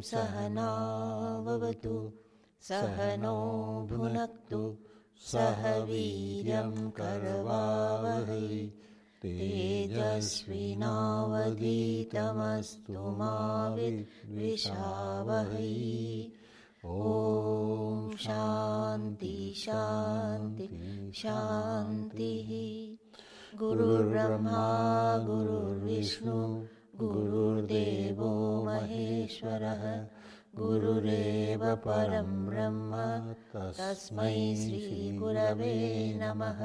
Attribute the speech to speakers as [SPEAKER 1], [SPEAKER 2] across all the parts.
[SPEAKER 1] सहनाववतु सहनो भुनक्तु सह वीर्यं करवावहै तेजस्विनावधीतमस्तु मा विद्विषावहै। ॐ शान्ति शान्ति शान्तिः। गुरुर्ब्रह्मा गुरुर्विष्णु गुरुर्देवो महेश्वरः गुरुरेव परं ब्रह्म तस्मै श्रीगुरवे नमः।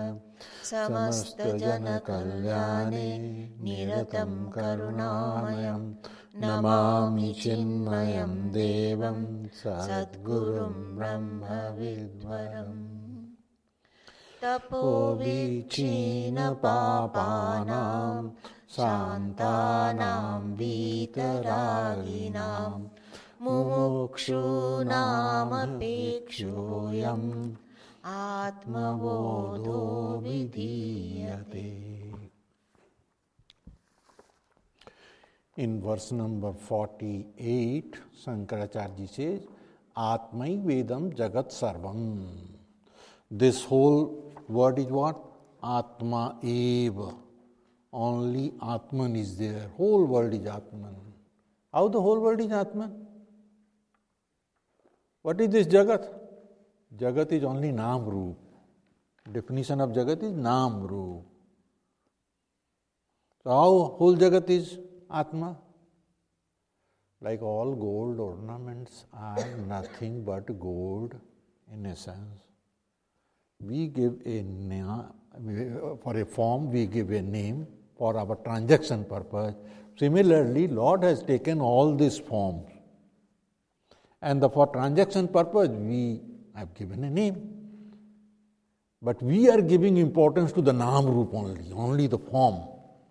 [SPEAKER 1] समस्तजनकल्याणे निरतं करुणामयं नमामि चिन्मयं देवं सद्गुरुं ब्रह्मविद्वरम्। तपोविच्छिन्नपापानां शान्तानां वीतरागिनां मुमुक्षूणामपेक्षोऽयम् आत्मबोधो विधीयते।
[SPEAKER 2] In verse number 48, Shankaracharya says, Atmaivedam Jagat Sarvam. This whole word is what? Atma eva. Only Atman is there. Whole world is Atman. How the whole world is Atman? What is this Jagat? Jagat is only Naam Roop. Definition of Jagat is Naam Roop. So how whole Jagat is Atma? Like all gold ornaments are nothing but gold in essence. We give a name, for a form we give a name for our transaction purpose. Similarly, Lord has taken all these forms and for transaction purpose we have given a name. But we are giving importance to the Naam Roop only the form.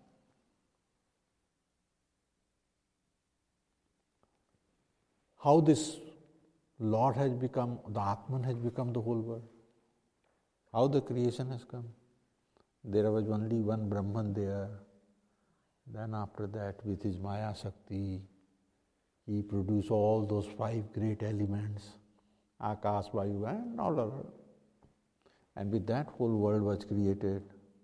[SPEAKER 2] How this Lord has become, the Atman has become the whole world. How the creation has come. There was only one Brahman there. Then after that, with his Maya Shakti, he produced all those 5 great elements, Akash, Vayu and all other. And with that whole world was created.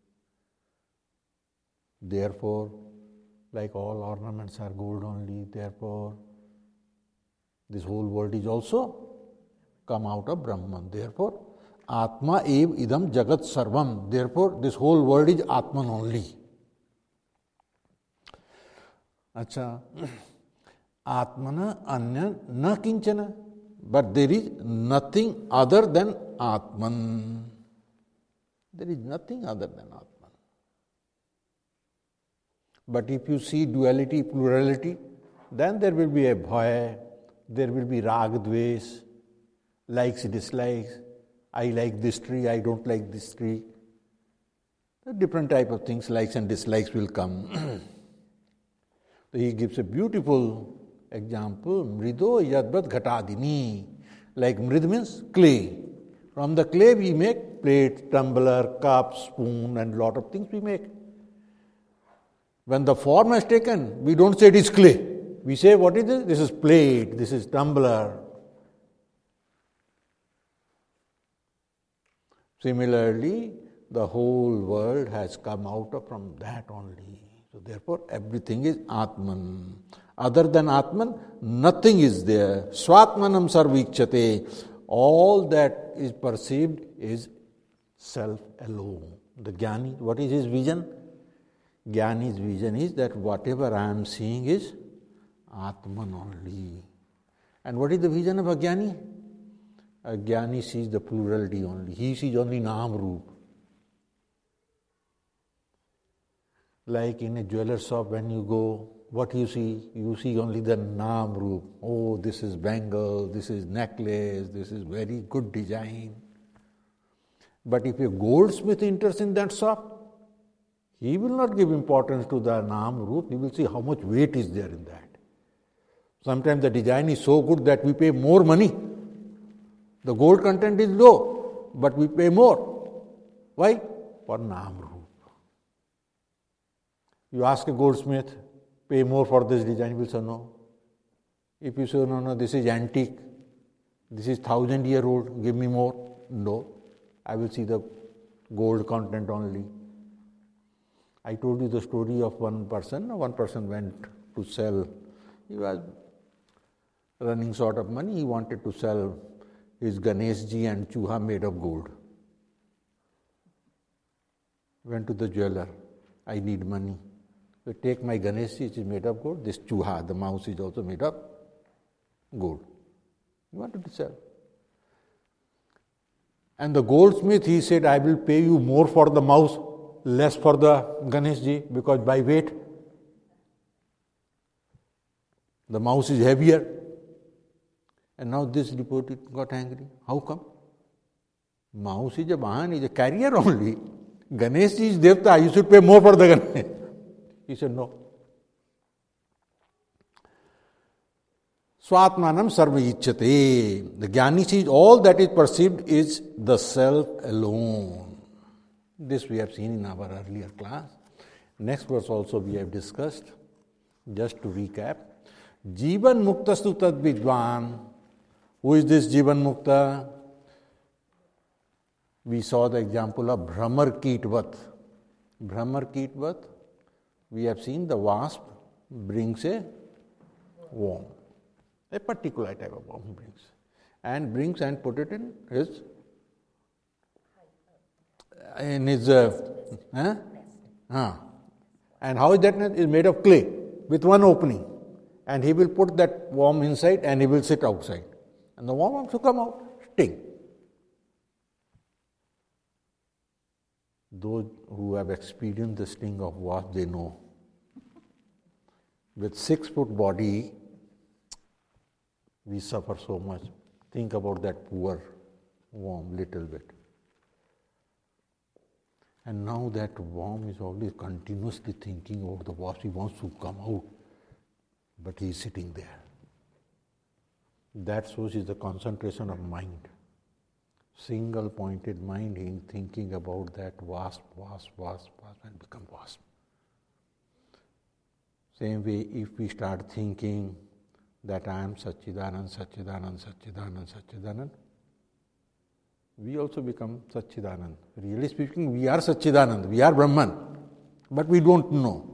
[SPEAKER 2] Therefore, like all ornaments are gold only, therefore, this whole world is also come out of Brahman. Therefore, Atma ev idam jagat sarvam. Therefore, this whole world is Atman only. Acha, Atmana anya na kinchana. But there is nothing other than Atman. There is nothing other than Atman. But if you see duality, plurality, then there will be a bhaya, there will be rag, dvesh, likes, dislikes. I like this tree, I don't like this tree. The different type of things, likes and dislikes will come. So he gives a beautiful example, mrido yadvat ghatadini. Like mrid means clay. From the clay we make plate, tumbler, cup, spoon and lot of things we make. When the form has taken, we don't say it is clay. We say, what is this? This is plate, this is tumbler. Similarly, the whole world has come out from that only. So therefore, everything is Atman. Other than Atman, nothing is there. Swatmanam sarvikchate. All that is perceived is self alone. The Jnani, what is his vision? Jnani's vision is that whatever I am seeing is Atman only. And what is the vision of a Jnani? A Jnani sees the plurality only. He sees only Naam Roop. Like in a jeweler shop, when you go, what you see? You see only the Naam Roop. Oh, this is bangle, this is necklace, this is very good design. But if a goldsmith enters in that shop, he will not give importance to the Naam Roop. He will see how much weight is there in that. Sometimes the design is so good that we pay more money. The gold content is low, but we pay more. Why? For Naam Roop. You ask a goldsmith, pay more for this design, he will say no. If you say, no, this is antique, this is 1,000-year-old, give me more. No, I will see the gold content only. I told you the story of one person. One person went to sell. He was running short of money. He wanted to sell his Ganeshji and Chuha made of gold. Went to the jeweler. I need money. So take my Ganeshji, which is made of gold. This Chuha, the mouse, is also made of gold. He wanted to sell. And the goldsmith, he said, I will pay you more for the mouse, less for the Ganeshji, because by weight, the mouse is heavier. And now this devotee got angry. How come? Mouse is a Vahan, is a carrier only. Ganeshji is Devta, you should pay more for the Ganesh. He said, no. Swatmanam sarva ichyate. The Jnani sees all that is perceived is the self alone. This we have seen in our earlier class. Next verse also we have discussed. Just to recap. Jivan muktastu tad vidwan. Who is this Jivan mukta? We saw the example of Bhramar Kitvat. Bhramar Kitvat, we have seen the wasp brings a worm. A particular type of worm brings and put it in his And how is that nest? Is made of clay with one opening. And he will put that worm inside and he will sit outside. And the worm wants to come out, sting. Those who have experienced the sting of wasp, they know. With 6-foot body, we suffer so much. Think about that poor worm, little bit. And now that worm is always continuously thinking about the wasp. He wants to come out, but he is sitting there. That shows is the concentration of mind. Single-pointed mind, he is thinking about that wasp, and become wasp. Same way, if we start thinking that I am Satchidanand, we also become Satchidanand. Really speaking, we are Satchidanand, we are Brahman, but we don't know.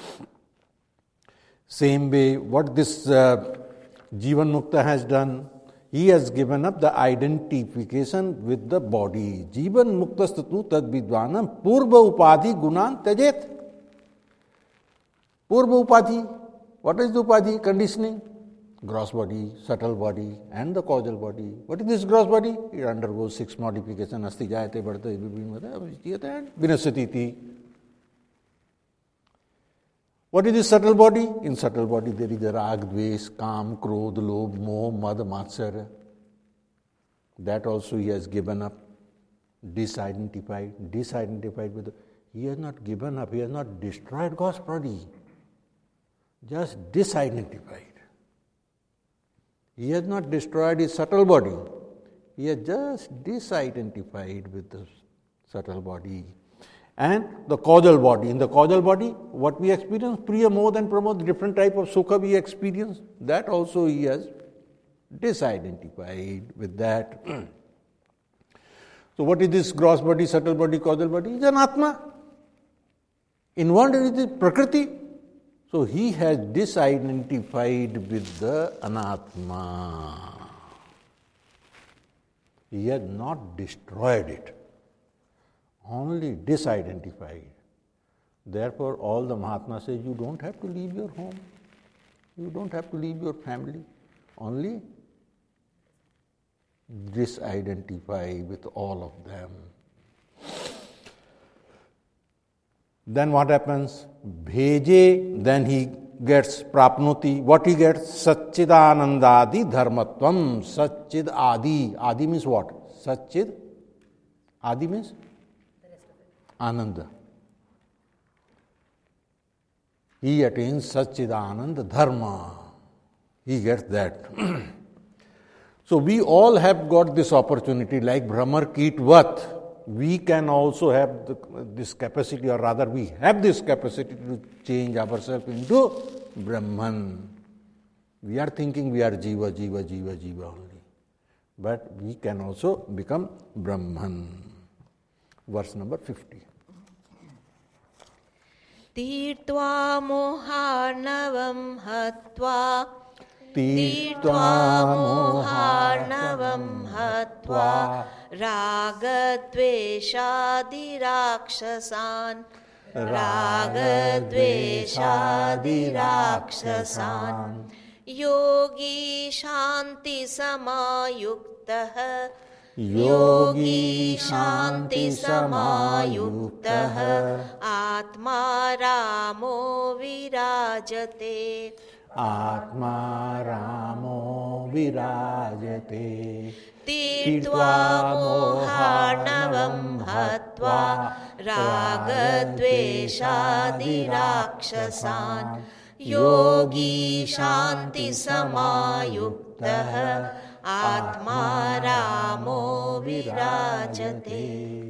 [SPEAKER 2] Same way, what this Jivan Mukta has done, he has given up the identification with the body. Jivan Muktastatu tad vidvanam purva upadhi gunan tajet. Purva upadhi, what is the upadhi? Conditioning. Gross body, subtle body, and the causal body. What is this gross body? It undergoes 6 modifications. Asti jayate bharte and vinasatiti. What is this subtle body? In subtle body there is a rag, dvesh, kam, krodh, lobh, moh, mad, matsarya. That also he has given up, disidentified with the... He has not given up, he has not destroyed God's body. Just disidentified. He has not destroyed his subtle body. He has just disidentified with the subtle body. And the causal body. In the causal body, what we experience, Priya, Moh and Pramod, different type of Sukha we experience, that also he has disidentified with that. So what is this gross body, subtle body, causal body? It is an Atma. Inward it is Prakriti. So he has disidentified with the Anatma. He has not destroyed it, only disidentified. Therefore, all the Mahatmas say, you don't have to leave your home, you don't have to leave your family, only disidentify with all of them. Then what happens? Bheje, then he gets prapnoti. What he gets? Satchidanandadi dharmatvam. Satchid adi. Adi means what? Satchid. Adi means? Ananda. He attains Satchidanand dharma. He gets that. So we all have got this opportunity, like Bhramar Kitvat. We can also have this capacity, or rather we have this capacity to change ourselves into Brahman. We are thinking we are Jiva, Jiva, Jiva, Jiva only. But we can also become Brahman. Verse number 50.
[SPEAKER 3] तीर्त्वा मोहार्णवं हत्वा रागद्वेषादिराक्षसान् योगी शांति समायुक्तः आत्मा रामो विराजते तीर्त्वा मोहार्णवं हत्वा रागद्वेषादिराक्षसान् योगी शांति समायुक्तः आत्मा रामो विराजते.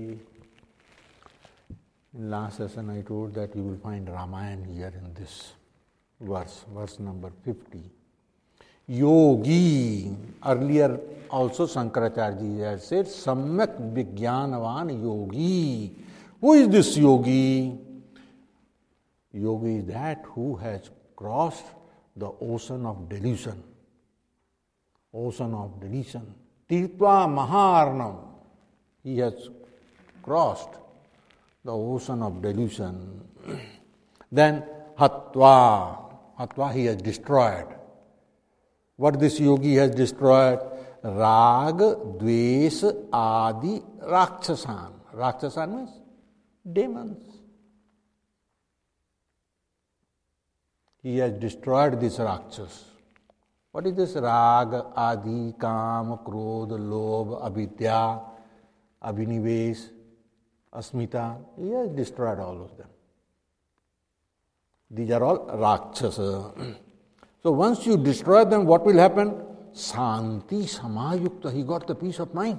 [SPEAKER 2] In last session I told that you will find Ramayana here in this verse number 50. Yogi, earlier also Shankaracharya ji has said, Samyak Vijnanavan Yogi. Who is this Yogi? Yogi is that who has crossed the ocean of delusion. Ocean of delusion. Tirtva Maharnam. He has crossed the ocean of delusion. Then Hatva. Hatva he has destroyed. What this yogi has destroyed? Rag, Dvesh, Adi, Rakshasan. Rakshasan means demons. He has destroyed this Rakshas. What is this? Rag, Adi, Kam, Krodh, Lobh, Avidya, Abhinivesh, Asmita. He has destroyed all of them. These are all Rakshasa. So once you destroy them, what will happen? Santi Samayukta. He got the peace of mind.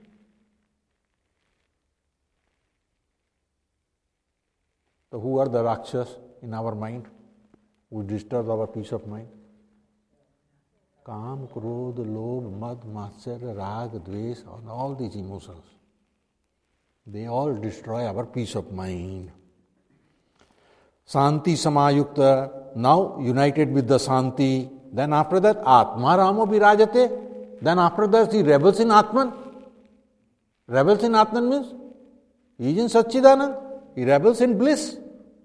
[SPEAKER 2] So who are the Rakshas in our mind who disturb our peace of mind? Kam, Krodh, Lobh, Mad, Matsarya, Rag, Dvesh, and all these emotions. They all destroy our peace of mind. Santi Samayukta, now united with the Santi. Then after that, Atma Ramo Virajate. Then after that, he rebels in Atman. Rebels in Atman means he is in Satchidanand. He rebels in bliss.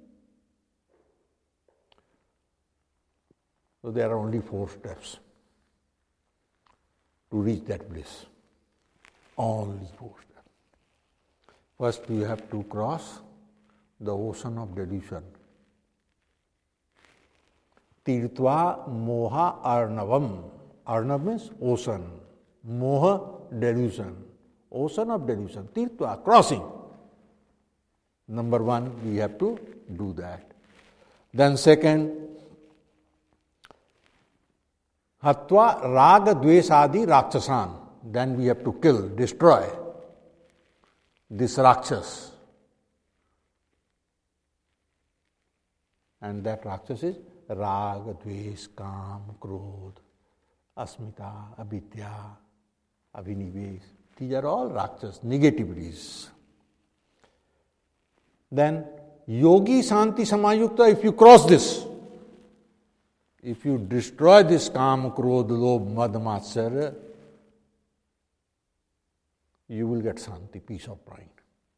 [SPEAKER 2] So there are only 4 steps to reach that bliss. Only 4 steps. First, you have to cross the ocean of delusion. Tirtva moha arnavam. Arnav means ocean. Moha, delusion. Ocean of delusion. Tirtva, crossing. Number 1, we have to do that. Then second, Hatva raga dvesadi rakshasan. Then we have to kill, destroy this Rakshas. And that Rakshas is Raga, Dvesh, Kam, Krodh, Asmita, Avidya, Abhinivesh. These are all Rakshas, negativities. Then Yogi Santi Samayukta, if you cross this, if you destroy this Kam, Krodh, Lobh, Mad, Matsarya, you will get Santi, peace of mind.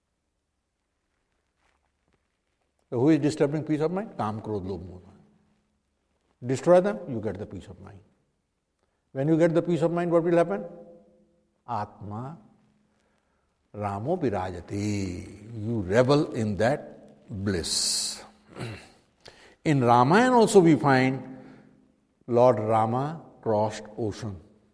[SPEAKER 2] So who is disturbing peace of mind? Kam, Krodh, Lobh, Mad. Destroy them, you get the peace of mind. When you get the peace of mind, what will happen? Atma Ramo Virajate. You revel in that bliss. In Ramayana also we find Lord Rama crossed ocean.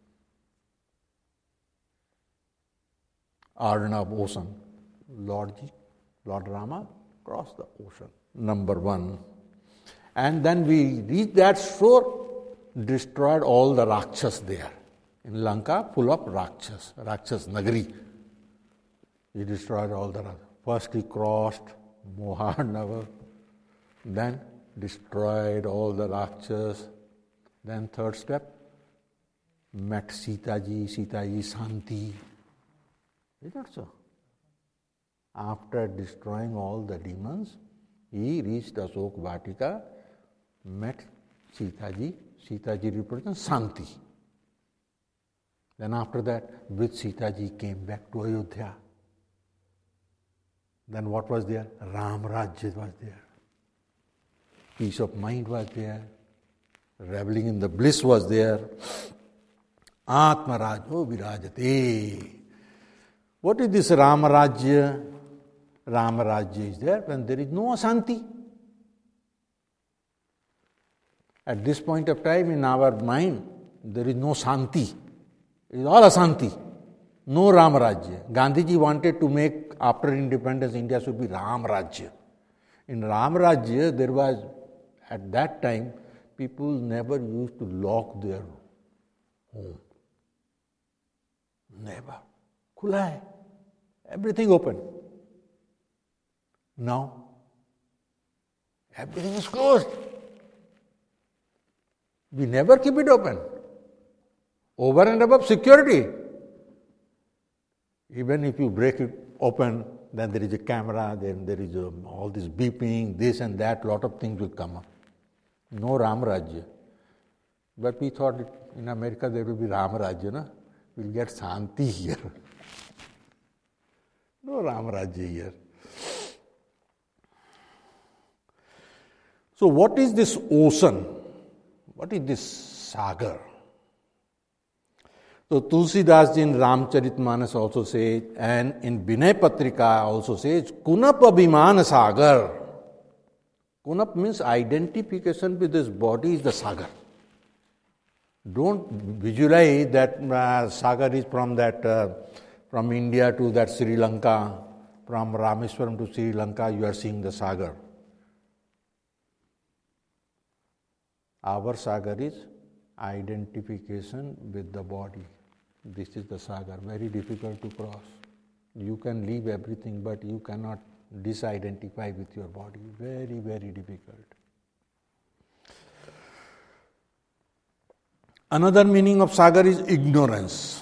[SPEAKER 2] Arnav ocean. Lord Rama crossed the ocean. Number 1. And then we reached that shore, destroyed all the Rakshas there. In Lanka, full of Rakshas, Rakshas Nagari. He destroyed all the Rakshas. First he crossed Moharnava, then destroyed all the Rakshas. Then third step, met Sita ji Santi. Is that so? After destroying all the demons, he reached Ashok Vatika, met Sita ji. Sita ji represents Santi. Then after that, with Sita ji came back to Ayodhya. Then what was there? Ram Rajya was there. Peace of mind was there. Reveling in the bliss was there. Atma Rajo Virajate. What is this Rama Rajya? Rama Rajya is there when there is no Asanti. At this point of time in our mind, there is no Santi. It is all Asanti. No Rama Rajya. Gandhiji wanted to make, after independence, India should be Ram Rajya. In Ram Rajya, there was, at that time, people never used to lock their home. Never. Khula hai. Everything open. Now, everything is closed. We never keep it open. Over and above security. Even if you break it open, then there is a camera, then there is all this beeping, this and that, lot of things will come up. No Ram Rajya. But we thought in America there will be Ram Rajya, na? We'll get Santi here. No Ram Rajya here. So what is this ocean? What is this sagar? So Tulsidas ji in Ramcharitmanas also says, and in Vinay Patrika also says, Kunap Abhiman Sagar. Kunap means identification with this body is the sagar. Don't visualize that sagar is from India to that Sri Lanka, from Rameswaram to Sri Lanka, you are seeing the sagar. Our sagar is identification with the body. This is the sagar, very difficult to cross. You can leave everything, but you cannot disidentify with your body. Very, very difficult. Another meaning of sagar is ignorance.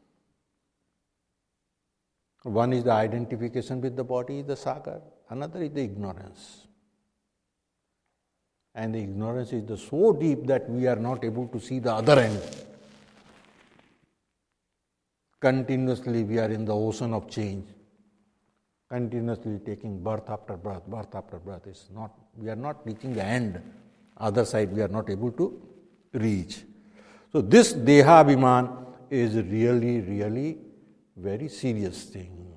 [SPEAKER 2] One is the identification with the body, the sagar. Another is the ignorance. And the ignorance is so deep that we are not able to see the other end. Continuously we are in the ocean of change. Continuously taking birth after birth, birth after birth. We are not reaching the end. Other side we are not able to reach. So this Deha Abhiman is really, really very serious thing.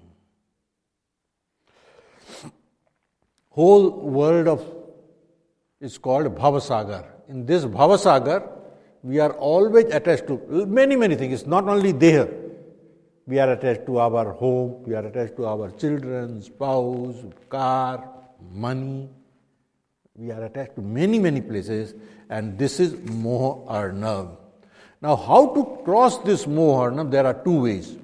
[SPEAKER 2] Whole world is called Bhavasagar. In this Bhavasagar, we are always attached to many, many things. It's not only Deha. We are attached to our home, we are attached to our children, spouse, car, money. We are attached to many, many places, and this is Moha Arnav. Now, how to cross this Moha Arnav? There are two ways.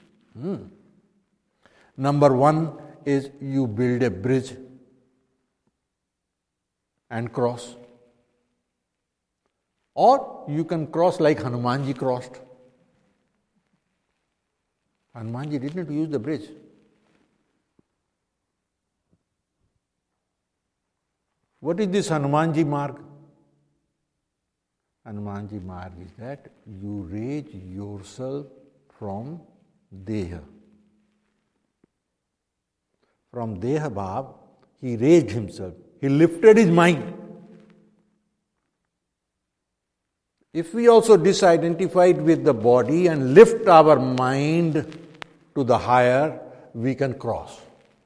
[SPEAKER 2] Number one is you build a bridge and cross. Or you can cross like Hanumanji crossed. Hanumanji didn't use the bridge. What is this Hanumanji Marg? Hanumanji Marg is that you raise yourself from Deha. From Deha Bhav, he raised himself. He lifted his mind. If we also disidentified with the body and lift our mind to the higher, we can cross.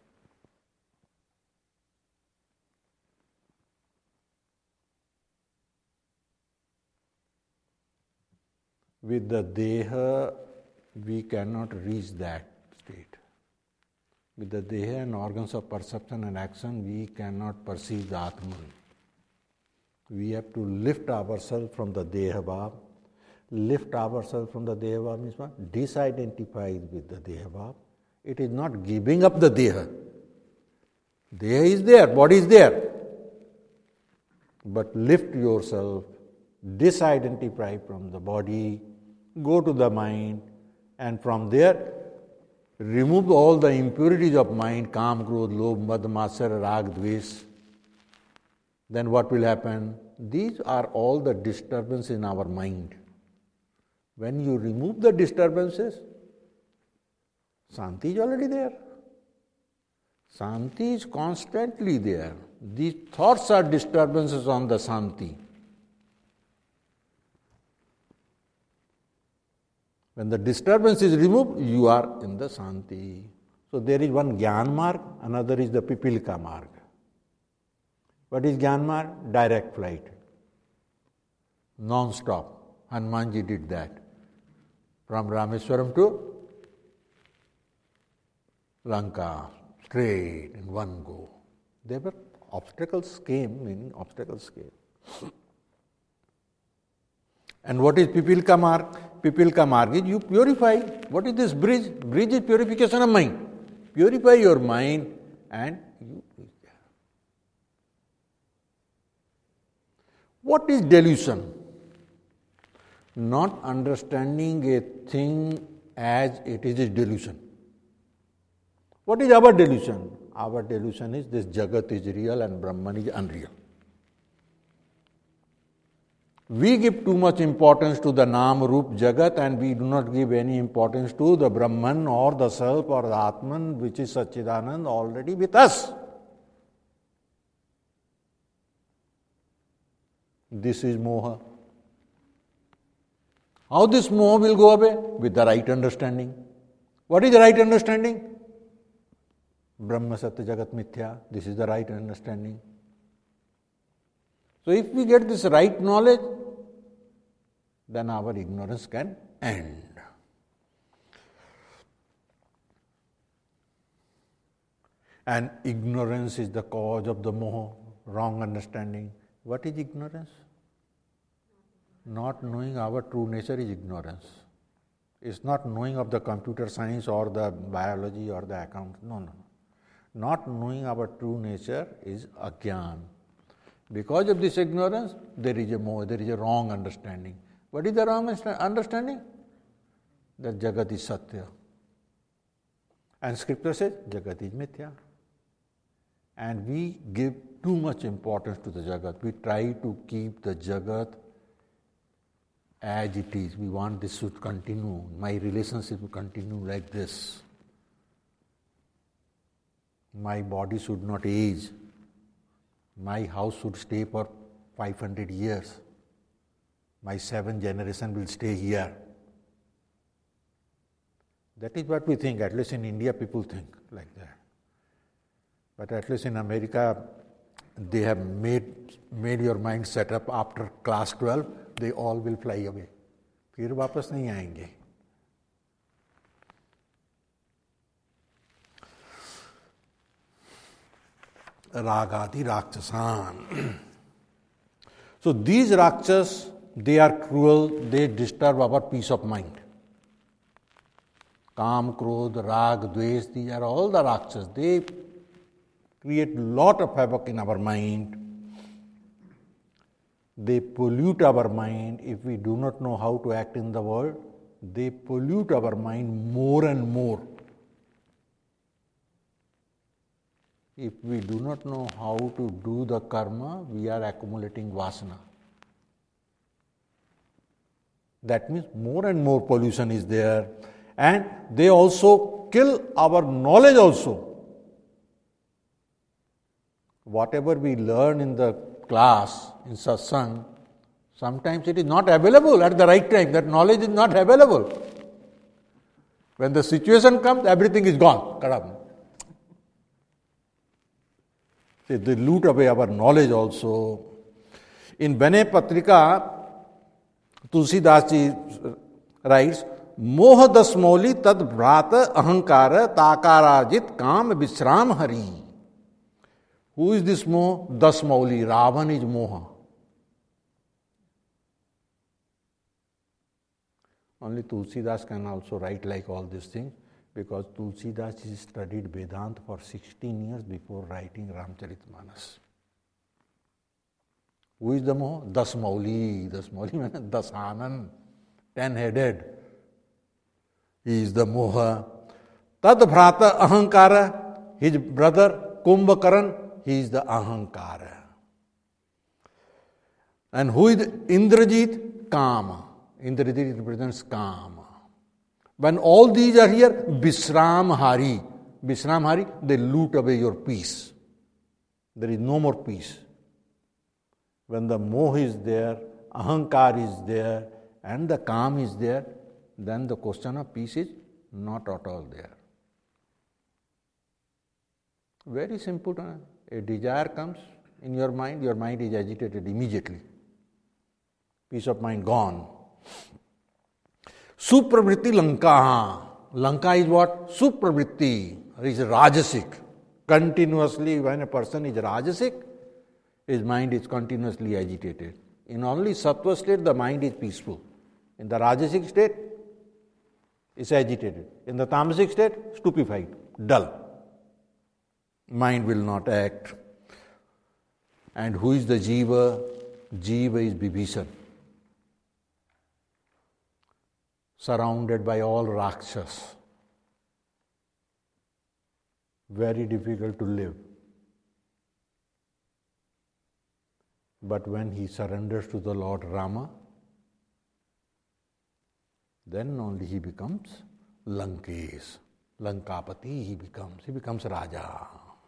[SPEAKER 2] With the Deha, we cannot reach that state. With the Deha and organs of perception and action, we cannot perceive the Atman. We have to lift ourselves from the Deha Bhav. Lift ourselves from the Deha Bhav means what? Disidentify with the Deha Bhav. It is not giving up the Deha. Deha is there, body is there. But lift yourself disidentify from the body, go to the mind, and from there remove all the impurities of mind, Kam, Krodh, Lobh, Madh, Matsarya, Rag, Dvesh. Then what will happen? These are all the disturbances in our mind. When you remove the disturbances, Shanti is already there. Shanti is constantly there. These thoughts are disturbances on the Shanti. When the disturbance is removed, you are in the Shanti. So there is one Gyan Marg, another is the Pipilka Marg. What is Gyan Marg? Direct flight. Non-stop. Hanumanji did that. From Rameswaram to Lanka, straight in one go. There were obstacles came, meaning obstacles came. And what is Pipilka Marg? Pipilka Marg is you purify. What is this bridge? Bridge is purification of mind. Purify your mind and you reach there. What is delusion? Not understanding a thing as it is delusion. What is our delusion? Our delusion is this Jagat is real and Brahman is unreal. We give too much importance to the Nam Roop Jagat and we do not give any importance to the Brahman or the Self or the Atman which is Satchidanand already with us. This is Moha. How this Moha will go away? With the right understanding. What is the right understanding? Brahma Satya Jagat Mithya. This is the right understanding. So if we get this right knowledge, then our ignorance can end. And ignorance is the cause of the moha, wrong understanding. What is ignorance? Not knowing our true nature is ignorance. It's not knowing of the computer science or the biology or the account. No. Not knowing our true nature is agyan. Because of this ignorance, there is a moha, there is a wrong understanding. What is the wrong understanding? That Jagat is Satya. And Scripture says, Jagat is Mithya. And we give too much importance to the Jagat. We try to keep the Jagat as it is. We want this should continue. My relationship will continue like this. My body should not age. My house should stay for 500 years. My 7th generation will stay here. That is what we think. At least in India, people think like that. But at least in America, they have made your mind set up after class 12, they all will fly away. फिर वापस नहीं आएंगे. Ragadi Rakchasan. So these Rakshas, they are cruel, they disturb our peace of mind. Kam, Krodh, Rag, Dvesh, these are all the Rakshas. They create lot of havoc in our mind. They pollute our mind. If we do not know how to act in the world, they pollute our mind more and more. If we do not know how to do the karma, we are accumulating vasana. That means more and more pollution is there. And they also kill our knowledge also. Whatever we learn in the class, in satsang, sometimes it is not available at the right time. That knowledge is not available. When the situation comes, everything is gone. Kadam. They loot away our knowledge also. In Bane Patrika, Tulsidas ji writes, Moha dasmoli tad vrata ahankara takarajit kam visram hari. Who is this Moha? Dasmauli. Ravan is Moha. Only Tulsidas can also write like all these things, because Tulsidas studied Vedanta for 16 years before writing Ramcharitmanas. Who is the Moha? Dasmauli. Dasmauli means Dasanan, 10-headed. He is the Moha. Tad Bhrata Ahankara, his brother Kumbhakaran, he is the Ahankara. And who is Indrajit? Kama. Indrajit represents Kama. When all these are here, Visramhari. Visramhari, they loot away your peace. There is no more peace. When the Moh is there, Ahankar is there, and the Kam is there, then the question of peace is not at all there. Very simple. A desire comes in your mind is agitated immediately. Peace of mind gone. Supravritti Lanka. Lanka is what? Supravritti. It is Rajasic. Continuously, when a person is Rajasic, his mind is continuously agitated. In only Sattva state, the mind is peaceful. In the Rajasic state, it's agitated. In the Tamasic state, stupefied, dull. Mind will not act. And who is the Jiva? Jiva is Bibhishan. Surrounded by all Rakshas. Very difficult to live. But when he surrenders to the Lord Rama, then only he becomes Lankesh. Lankapati he becomes Raja.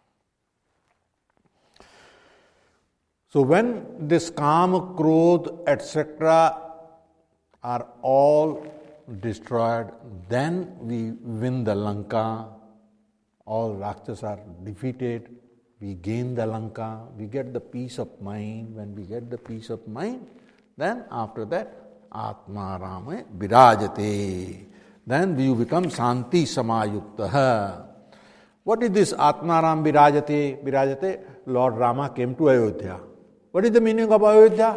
[SPEAKER 2] So when this Kama, Krodh, etc. are all destroyed, then we win the Lanka. All Rakshas are defeated. We gain the Lanka. We get the peace of mind. When we get the peace of mind, then after that, Atma Rama Virajate. Then you become Santi Samayukta. What is this Atma Ram Virajate? Virajate, Lord Rama came to Ayodhya. What is the meaning of Ayodhya?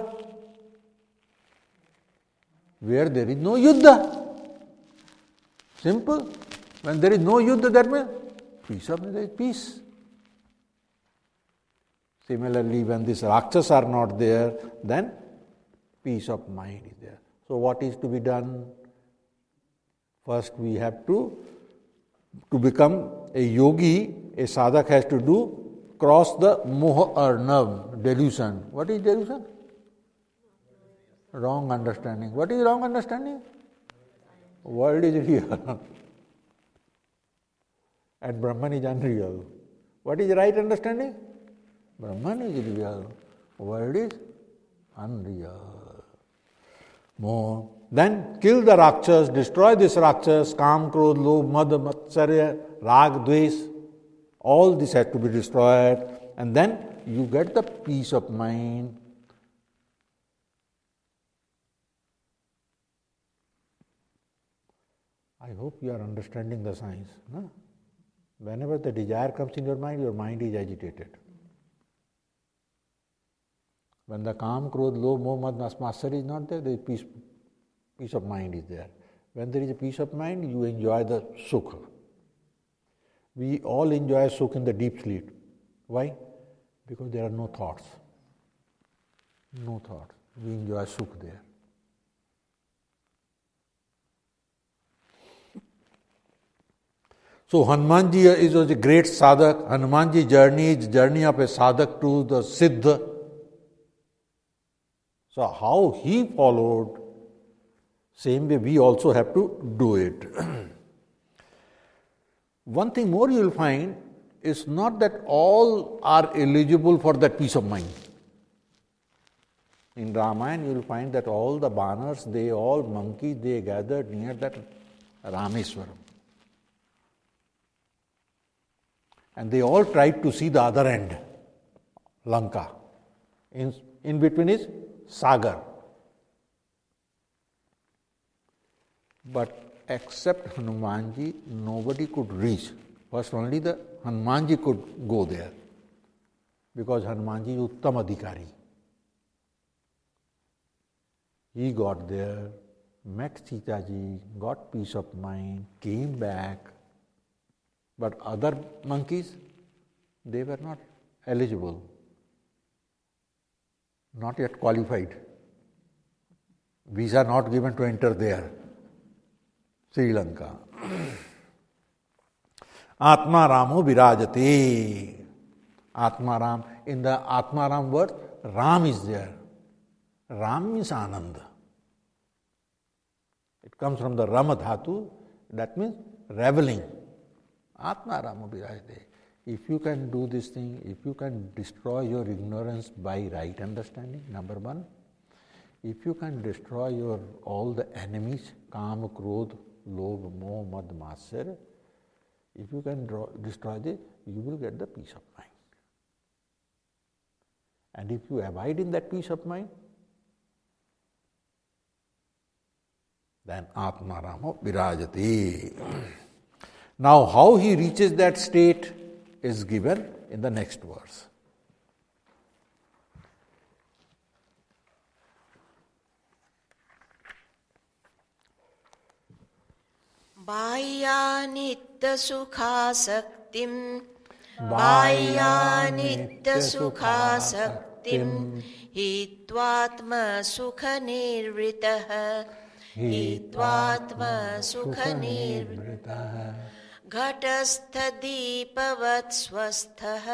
[SPEAKER 2] Where there is no Yuddha. Simple. When there is no Yuddha, that means there is peace. Similarly, when these Rakshas are not there, then peace of mind is there. So what is to be done? First we have to become a yogi, a sadhak has to do, cross the moha arnav, delusion. What is delusion? Wrong understanding. What is wrong understanding? World is real. And Brahman is unreal. What is right understanding? Brahman is real. World is unreal. More. Then kill the Rakshas, destroy this Rakshas, Kam, Krodh, Lobh, Madh, Matsarya, Rag, Dvesh. All this has to be destroyed. And then you get the peace of mind. I hope you are understanding the science. No? Whenever the desire comes in your mind is agitated. When the Kam, Krodh, Lobh, Moh, Madh, Matsarya is not there, the peace of mind is there. When there is a peace of mind, you enjoy the sukha. We all enjoy sukha in the deep sleep. Why? Because there are no thoughts. No thoughts. We enjoy sukha there. So Hanumanji is a great sadhak. Hanumanji journey is journey of a sadhak to the siddha. So how he followed, same way we also have to do it. One thing more you will find is not that all are eligible for that peace of mind. In Ramayana you will find that all the banners, monkeys, they gathered near that Rameswaram. And they all tried to see the other end, Lanka. In between is Sagar. But except Hanumanji, nobody could reach. First only the Hanumanji could go there. Because Hanumanji is Uttam Adhikari. He got there, met Sita ji, got peace of mind, came back. But other monkeys, they were not eligible. not yet qualified. Visa not given to enter there. Sri Lanka. Atma Ramo Virajate. Atma Ram. In the Atma Ram word, Ram is there. Ram means Ananda. It comes from the Rama Dhatu, that means reveling. Atma Ramo Virajate. If you can do this thing, if you can destroy your ignorance by right understanding, number one. If you can destroy all the enemies, Kama, Krodh, Lobh, Moh, Mad, Matsarya, if you can destroy this, you will get the peace of mind. And if you abide in that peace of mind, then Atma Ramo Virajati. Now, how he reaches that state is given in the next verse.
[SPEAKER 3] बाह्यानित्यसुखासक्तिम् हित्वात्मसुखनिर्वृतः घटस्थदीपवत् स्वस्थः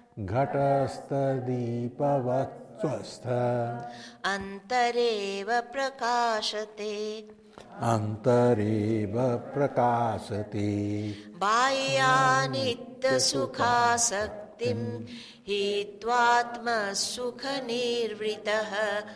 [SPEAKER 3] अन्तरेव प्रकाशते बाह्यानित्यसुखासक्तिम् हित्वात्मसुखनिर्वृतः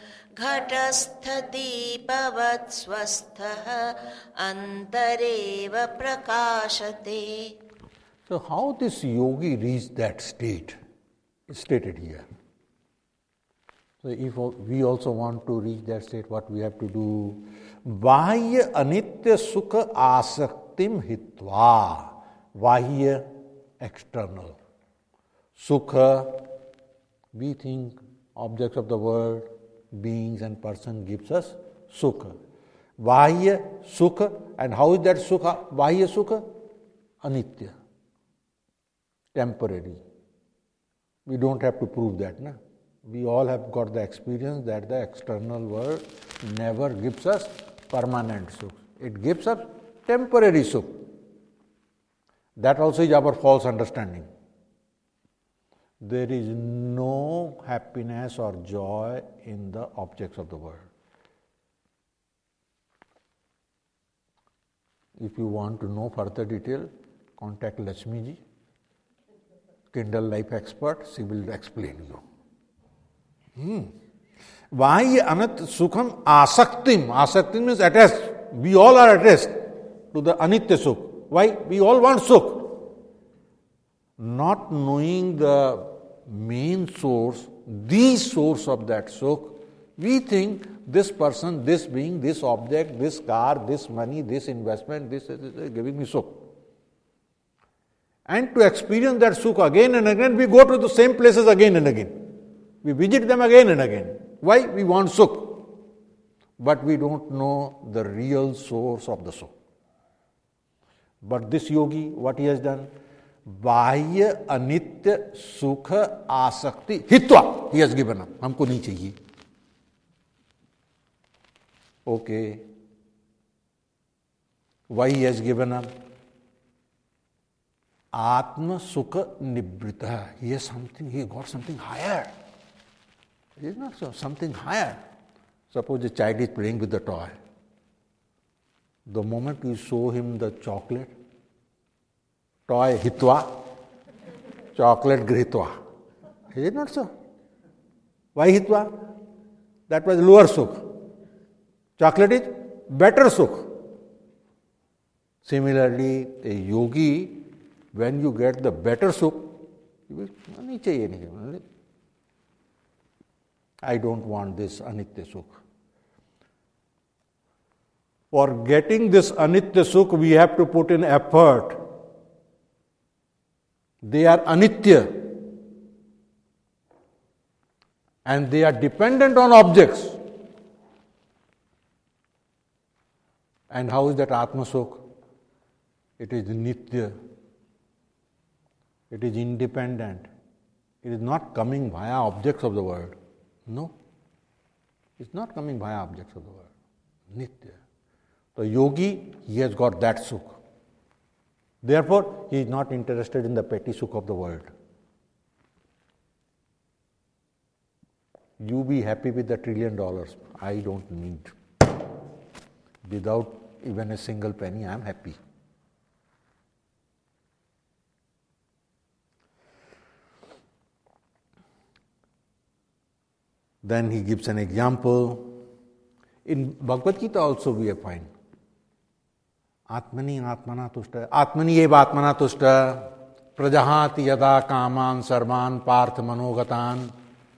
[SPEAKER 3] घटस्थदीपवत् स्वस्थः अन्तरेव प्रकाशते.
[SPEAKER 2] So how this yogi reached that state is stated here. So if we also want to reach that state, what we have to do? Vahya anitya sukha asaktim hitva. Vahya, external. Sukha, we think objects of the world, beings and person gives us sukha. Vahya, sukha, and how is that sukha? Vahya sukha? Anitya. Temporary. We don't have to prove that, na? We all have got the experience that the external world never gives us permanent sukh. It gives us temporary sukh. That also is our false understanding. There is no happiness or joy in the objects of the world. If you want to know further detail, contact Lakshmi ji, Kindle Life expert, she will explain you. Vahya anat sukham asaktim. Asaktim means attached. We all are attached to the anitya sukh. Why? We all want sukh. Not knowing the main source, the source of that sukh, we think this person, this being, this object, this car, this money, this investment, this is giving me sukh. And to experience that sukh again and again, we go to the same places again and again. We visit them again and again. Why? We want sukh. But we don't know the real source of the sukh. But this yogi, what he has done? Bahya anitya sukha asakti hitva. He has given up. Humko nahi chahiye. Okay. Why he has given up? Atma sukha nibrita. He has something, he got something higher. It is not so, something higher. Suppose a child is playing with the toy. The moment you show him the chocolate, toy hitva, chocolate grihitva. Is it not so? Why hitva? That was lower sukh. Chocolate is better sukh. Similarly, a yogi, when you get the better sukh, you will, nahi chahiye, nahi. I don't want this anitya sukh. For getting this anitya sukh, we have to put in effort. They are anitya. And they are dependent on objects. And how is that Atma Sukh? It is nitya. It is independent. It is not coming via objects of the world. No. It's not coming via objects of the world. Nitya. The yogi, he has got that sukh. Therefore, he is not interested in the petty sukh of the world. You be happy with the $1 trillion. I don't need. Without even a single penny, I am happy. Then he gives an example. In Bhagavad Gita also we find Atmani Atmana Tushta, Atmani eva Atmana Tushta, Prajahati yada kaman sarvan partha manogatan.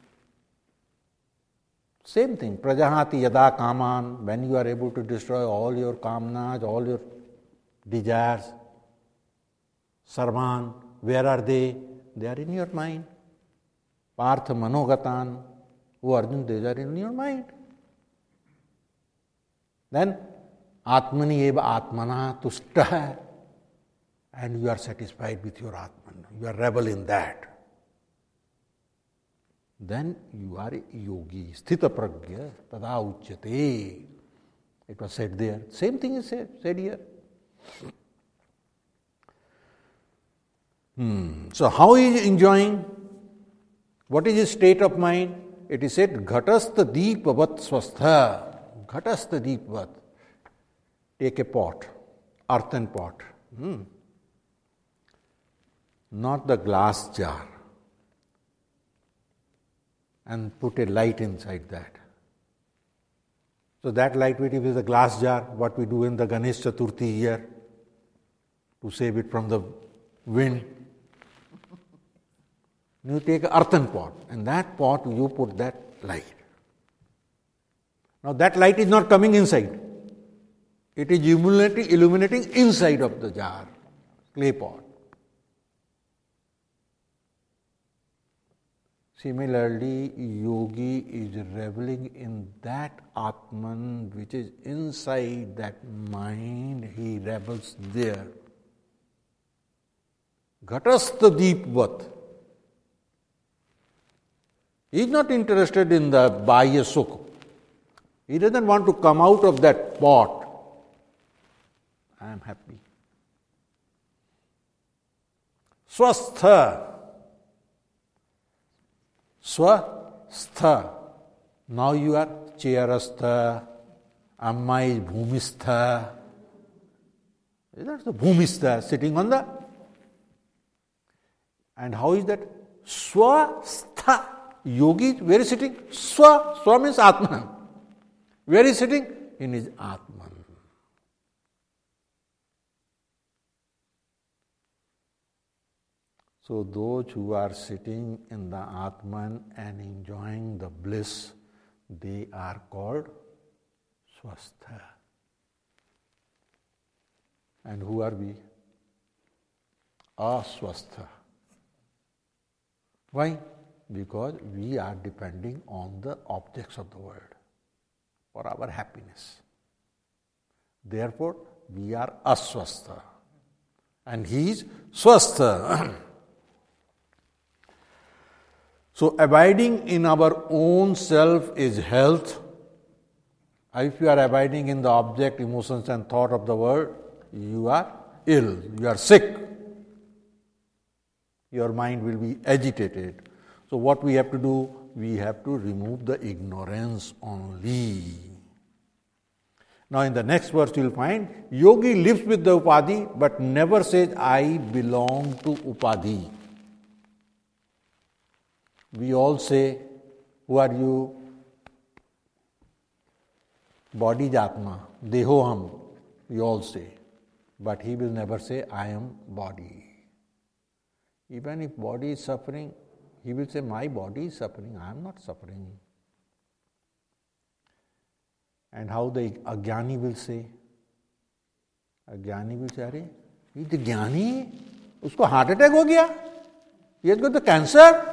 [SPEAKER 2] Same thing, Prajahati yada kaman, when you are able to destroy all your kamnas, all your desires. Sarvan, where are they? They are in your mind. Partha manogatan, oh Arjun, they are in your mind. Then Atmani eva Atmana Tushta, and you are satisfied with your Atman. You are rebel in that. Then you are a yogi. Sthita pragya tada uchyate. It was said there. Same thing is said here. So how he is enjoying? What is his state of mind? It is said, Ghatastha deepavat swastha. Ghatastha deepavat. Take a pot, earthen pot. Not the glass jar. And put a light inside that. So that light, if it is a glass jar, what we do in the Ganesh Chaturthi here, to save it from the wind. You take an earthen pot, and that pot you put that light. Now that light is not coming inside. It is illuminating inside of the jar, clay pot. Similarly, yogi is reveling in that Atman which is inside that mind. He revels there. Ghatastha deepvat. He is not interested in the Bahya Sukh. He doesn't want to come out of that pot. I am happy. Swastha. Swastha. Now you are chairastha. Amma is bhumistha. That's the bhumistha, sitting on the. And how is that? Swastha. Yogi, where is sitting? Swa means Atman. Where is sitting? In his Atman. So those who are sitting in the Atman and enjoying the bliss, they are called swastha. And who are we? Aswastha. Why? Because we are depending on the objects of the world for our happiness. Therefore, we are aswastha. And he is swastha. So, abiding in our own self is health. If you are abiding in the object, emotions and thought of the world, you are ill, you are sick. Your mind will be agitated. So, what we have to do? We have to remove the ignorance only. Now, in the next verse, you will find, yogi lives with the upadhi, but never says, I belong to upadhi. We all say, who are you? Body is Atma, Deho Ham, we all say. But he will never say, I am body. Even if body is suffering, he will say, my body is suffering, I am not suffering. And how the Ajnani will say? Ajnani will say, Arey, he is the Jnani, usko heart attack ho gaya, he has got the cancer.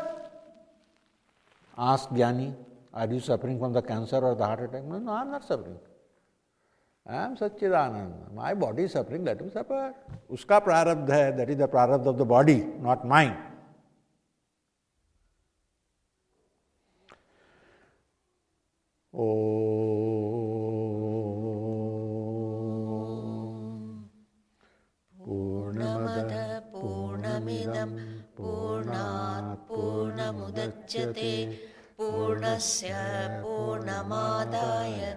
[SPEAKER 2] Ask Jnani, are you suffering from the cancer or the heart attack? No, I am not suffering. I am Satchidananda. My body is suffering, let him suffer. Uska prarabdha hai, that is the prarabdha of the body, not mine.
[SPEAKER 3] पूर्णमदः पूर्णमिदं पूर्णात् पूर्णमुदच्यते पूर्णस्य पूर्णमादाय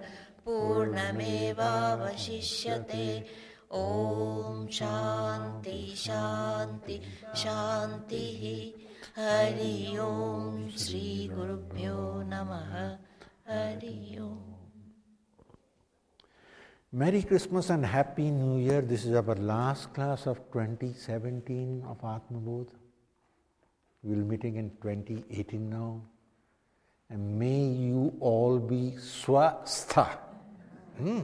[SPEAKER 3] पूर्णमेवावशिष्यते ॐ शान्ति शान्ति शान्तिः हरि ओम श्री गुरुभ्यो नमः हरि ओम.
[SPEAKER 2] Merry Christmas and Happy New Year. This is our last class of 2017 of Atmabodh. We'll be meeting in 2018 now. And may you all be swastha.